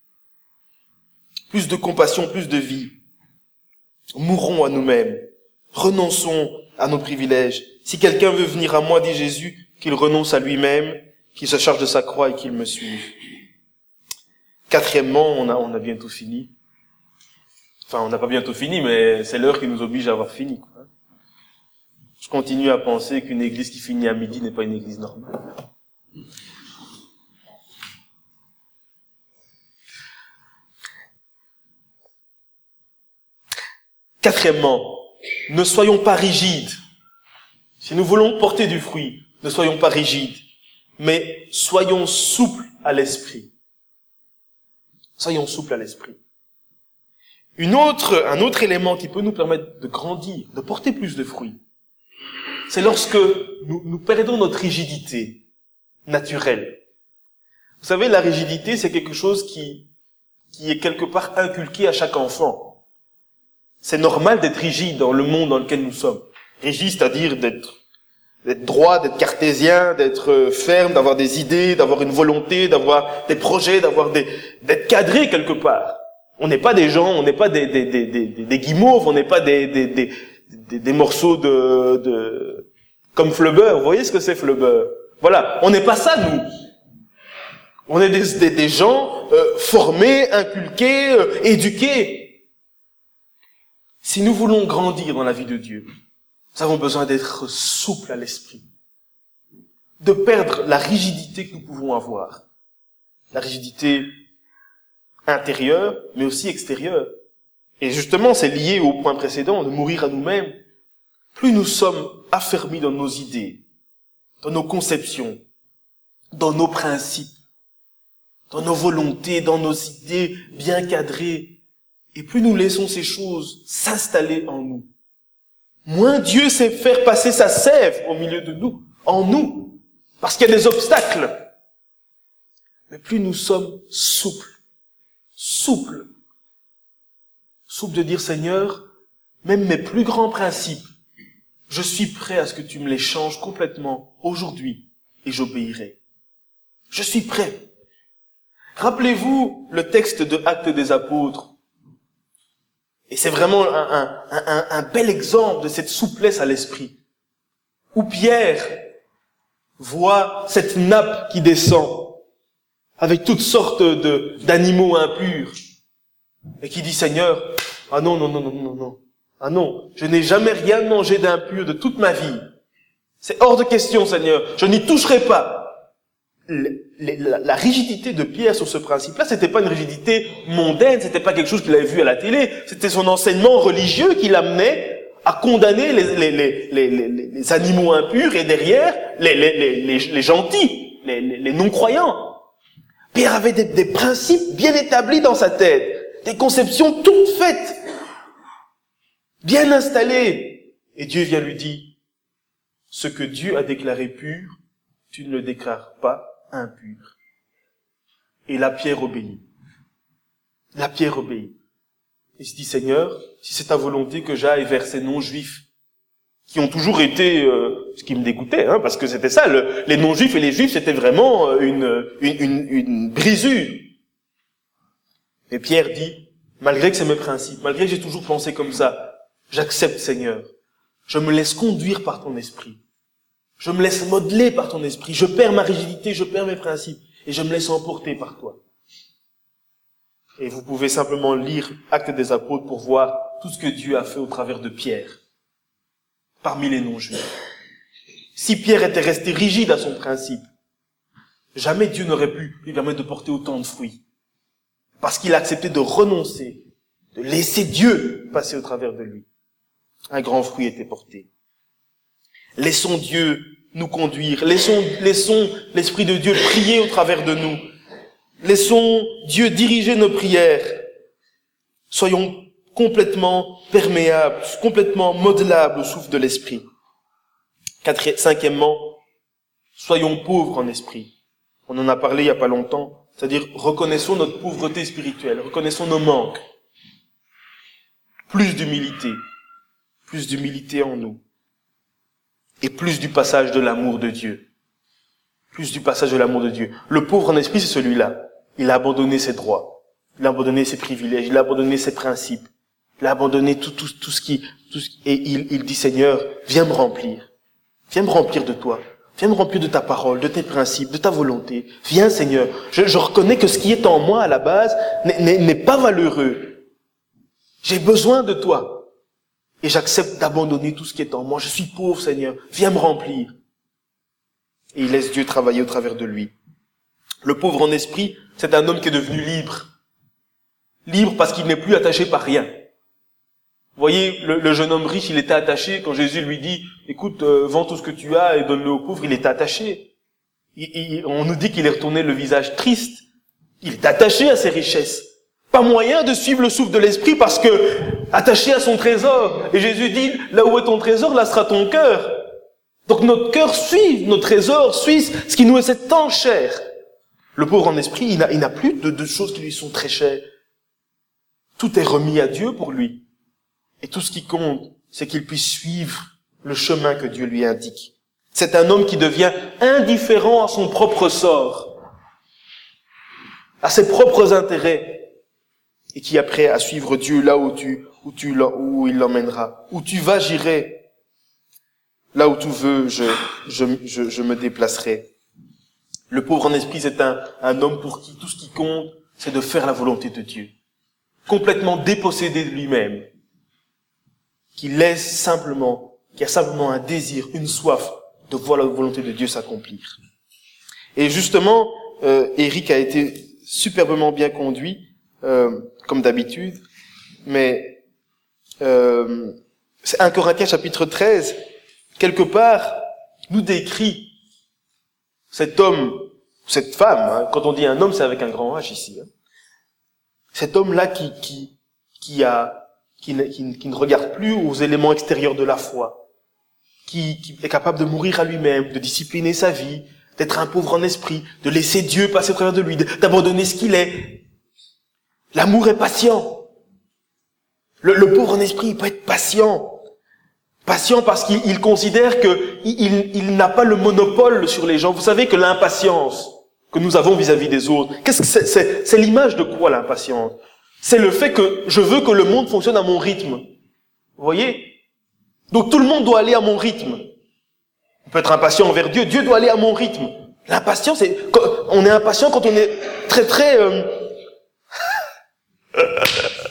plus de compassion, plus de vie. Mourons à nous-mêmes, renonçons à nos privilèges. Si quelqu'un veut venir à moi, dit Jésus, qu'il renonce à lui-même, qu'il se charge de sa croix et qu'il me suive. Quatrièmement, on a, on a bientôt fini. Enfin, on n'a pas bientôt fini, mais c'est l'heure qui nous oblige à avoir fini, quoi. Je continue à penser qu'une église qui finit à midi n'est pas une église normale. Quatrièmement, ne soyons pas rigides. Si nous voulons porter du fruit, ne soyons pas rigides, mais soyons souples à l'esprit. Soyons souples à l'esprit. Une autre, un autre élément qui peut nous permettre de grandir, de porter plus de fruits, c'est lorsque nous, nous perdons notre rigidité naturelle. Vous savez, la rigidité, c'est quelque chose qui, qui est quelque part inculqué à chaque enfant. C'est normal d'être rigide dans le monde dans lequel nous sommes. Rigide, c'est-à-dire d'être, d'être droit, d'être cartésien, d'être ferme, d'avoir des idées, d'avoir une volonté, d'avoir des projets, d'avoir des, d'être cadré quelque part. On n'est pas des gens, on n'est pas des, des, des, des, des guimauves, on n'est pas des, des, des, des, des morceaux de, de, comme Flubber. Vous voyez ce que c'est Flubber? Voilà. On n'est pas ça, nous. On est des, des, des gens, euh, formés, inculqués, euh, éduqués. Si nous voulons grandir dans la vie de Dieu, nous avons besoin d'être souples à l'esprit. De perdre la rigidité que nous pouvons avoir. La rigidité intérieure, mais aussi extérieure. Et justement, c'est lié au point précédent, de mourir à nous-mêmes. Plus nous sommes affermis dans nos idées, dans nos conceptions, dans nos principes, dans nos volontés, dans nos idées bien cadrées, et plus nous laissons ces choses s'installer en nous, moins Dieu sait faire passer sa sève au milieu de nous, en nous, parce qu'il y a des obstacles. Mais plus nous sommes souples, souple, souple de dire Seigneur, même mes plus grands principes, je suis prêt à ce que tu me les changes complètement aujourd'hui et j'obéirai. Je suis prêt. Rappelez-vous le texte de Actes des Apôtres. Et c'est vraiment un, un, un, un bel exemple de cette souplesse à l'esprit. Où Pierre voit cette nappe qui descend avec toutes sortes de, d'animaux impurs. et qui dit, Seigneur, ah non, non, non, non, non, non, ah non, je n'ai jamais rien mangé d'impur de toute ma vie. C'est hors de question, Seigneur, je n'y toucherai pas. Le, le, la, la rigidité de Pierre sur ce principe-là, c'était pas une rigidité mondaine, c'était pas quelque chose qu'il avait vu à la télé, c'était son enseignement religieux qui l'amenait à condamner les, les, les, les, les, les animaux impurs et derrière les, les, les, les, les gentils, les, les, les non-croyants. Pierre avait des, des principes bien établis dans sa tête, des conceptions toutes faites, bien installées. Et Dieu vient lui dire, ce que Dieu a déclaré pur, tu ne le déclares pas impur. Et la Pierre obéit. La Pierre obéit. Il se dit, Seigneur, si c'est ta volonté que j'aille vers ces non-juifs, qui ont toujours été, euh, ce qui me dégoûtait, hein, parce que c'était ça, le, les non-juifs et les juifs, c'était vraiment une, une, une, une brisure. Et Pierre dit, malgré que c'est mes principes, malgré que j'ai toujours pensé comme ça, j'accepte, Seigneur. Je me laisse conduire par ton esprit. Je me laisse modeler par ton esprit. Je perds ma rigidité, je perds mes principes. Et je me laisse emporter par toi. Et vous pouvez simplement lire Actes des Apôtres pour voir tout ce que Dieu a fait au travers de Pierre, parmi les non-juifs. Si Pierre était resté rigide à son principe, jamais Dieu n'aurait pu lui permettre de porter autant de fruits. Parce qu'il a accepté de renoncer, de laisser Dieu passer au travers de lui. Un grand fruit était porté. Laissons Dieu nous conduire. Laissons, laissons l'Esprit de Dieu prier au travers de nous. Laissons Dieu diriger nos prières. Soyons complètement perméables, complètement modelables au souffle de l'Esprit. Quatrième, cinquièmement, soyons pauvres en esprit. On en a parlé il n'y a pas longtemps. C'est-à-dire, reconnaissons notre pauvreté spirituelle. Reconnaissons nos manques. Plus d'humilité. Plus d'humilité en nous. Et plus du passage de l'amour de Dieu. Plus du passage de l'amour de Dieu. Le pauvre en esprit, c'est celui-là. Il a abandonné ses droits. Il a abandonné ses privilèges. Il a abandonné ses principes. Il a abandonné tout, tout, tout ce qui, tout ce, et il, il dit, Seigneur, viens me remplir. Viens me remplir de toi. Viens me remplir de ta parole, de tes principes, de ta volonté. Viens, Seigneur. Je, je reconnais que ce qui est en moi, à la base, n'est, n'est, n'est pas valeureux. J'ai besoin de toi. Et j'accepte d'abandonner tout ce qui est en moi. Je suis pauvre, Seigneur. Viens me remplir. Et il laisse Dieu travailler au travers de lui. Le pauvre en esprit, c'est un homme qui est devenu libre. Libre parce qu'il n'est plus attaché par rien. Vous voyez, le, le jeune homme riche, il était attaché. Quand Jésus lui dit, écoute, euh, vends tout ce que tu as et donne-le aux pauvres, il était attaché. Il, il, on nous dit qu'il est retourné le visage triste. Il est attaché à ses richesses. Pas moyen de suivre le souffle de l'esprit parce que attaché à son trésor. Et Jésus dit, là où est ton trésor, là sera ton cœur. Donc notre cœur suit, nos trésors suivent ce qui nous est tant cher. Le pauvre en esprit, il n'a, il n'a plus de, de choses qui lui sont très chères. Tout est remis à Dieu pour lui. Et tout ce qui compte, c'est qu'il puisse suivre le chemin que Dieu lui indique. C'est un homme qui devient indifférent à son propre sort, à ses propres intérêts, et qui est prêt à suivre Dieu là où tu, où tu, où il l'emmènera. Où tu vas, j'irai. Là où tu veux, je, je, je, je me déplacerai. Le pauvre en esprit, c'est un, un homme pour qui tout ce qui compte, c'est de faire la volonté de Dieu. Complètement dépossédé de lui-même. Qui laisse simplement, qui a simplement un désir, une soif de voir la volonté de Dieu s'accomplir. Et justement, euh, Eric a été superbement bien conduit, euh, comme d'habitude, mais euh, c'est un Corinthiens chapitre treize, quelque part, nous décrit cet homme, cette femme, hein, quand on dit un homme, c'est avec un grand H ici, hein, cet homme-là qui, qui, qui a, qui ne, qui, qui ne regarde plus aux éléments extérieurs de la foi, qui, qui est capable de mourir à lui-même, de discipliner sa vie, d'être un pauvre en esprit, de laisser Dieu passer au travers de lui, d'abandonner ce qu'il est. L'amour est patient. Le, le pauvre en esprit, il peut être patient. Patient parce qu'il il considère que il, il, il n'a pas le monopole sur les gens. Vous savez que l'impatience que nous avons vis-à-vis des autres, qu'est-ce que c'est, c'est, c'est l'image de quoi l'impatience? C'est le fait que je veux que le monde fonctionne à mon rythme. Vous voyez? Donc tout le monde doit aller à mon rythme. On peut être impatient envers Dieu. Dieu doit aller à mon rythme. L'impatience, c'est, on est impatient quand on est très très... Euh...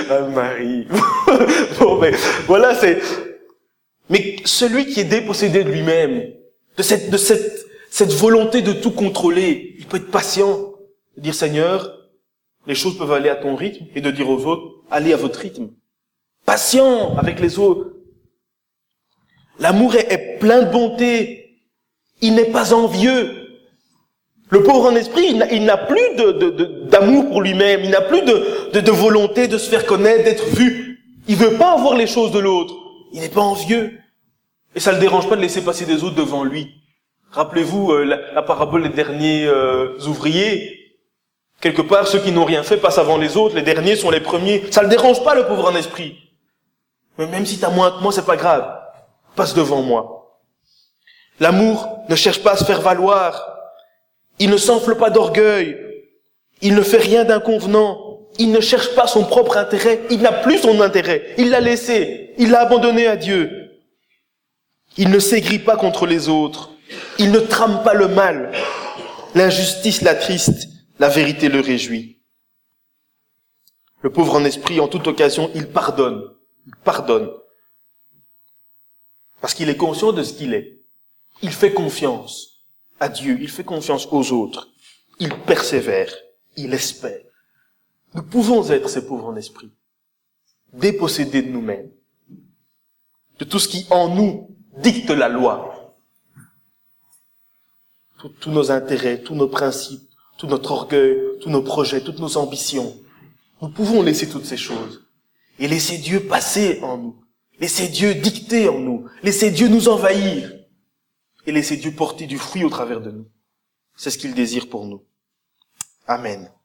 Anne-Marie. Bon, mais voilà, c'est... Mais celui qui est dépossédé de lui-même, de cette, de cette, cette volonté de tout contrôler, il peut être patient, de dire Seigneur, les choses peuvent aller à ton rythme, et de dire aux autres, allez à votre rythme. Patient avec les autres. L'amour est, est plein de bonté. Il n'est pas envieux. Le pauvre en esprit, il n'a, il n'a plus de, de, de, d'amour pour lui-même. Il n'a plus de, de, de volonté de se faire connaître, d'être vu. Il veut pas avoir les choses de l'autre. Il n'est pas envieux. Et ça ne le dérange pas de laisser passer des autres devant lui. Rappelez-vous euh, la, la parabole des derniers euh, ouvriers. Quelque part, ceux qui n'ont rien fait passent avant les autres. Les derniers sont les premiers. Ça ne le dérange pas, le pauvre en esprit. Mais même si t'as moins que moi, c'est pas grave. Passe devant moi. L'amour ne cherche pas à se faire valoir. Il ne s'enfle pas d'orgueil. Il ne fait rien d'inconvenant. Il ne cherche pas son propre intérêt. Il n'a plus son intérêt. Il l'a laissé. Il l'a abandonné à Dieu. Il ne s'aigrit pas contre les autres. Il ne trame pas le mal. L'injustice l'attriste. La vérité le réjouit. Le pauvre en esprit, en toute occasion, il pardonne. Il pardonne. Parce qu'il est conscient de ce qu'il est. Il fait confiance à Dieu. Il fait confiance aux autres. Il persévère. Il espère. Nous pouvons être ces pauvres en esprit. Dépossédés de nous-mêmes. De tout ce qui, en nous, dicte la loi. Tous, tous nos intérêts, tous nos principes, tout notre orgueil, tous nos projets, toutes nos ambitions. Nous pouvons laisser toutes ces choses. Et laisser Dieu passer en nous. Laisser Dieu dicter en nous. Laisser Dieu nous envahir. Et laisser Dieu porter du fruit au travers de nous. C'est ce qu'il désire pour nous. Amen.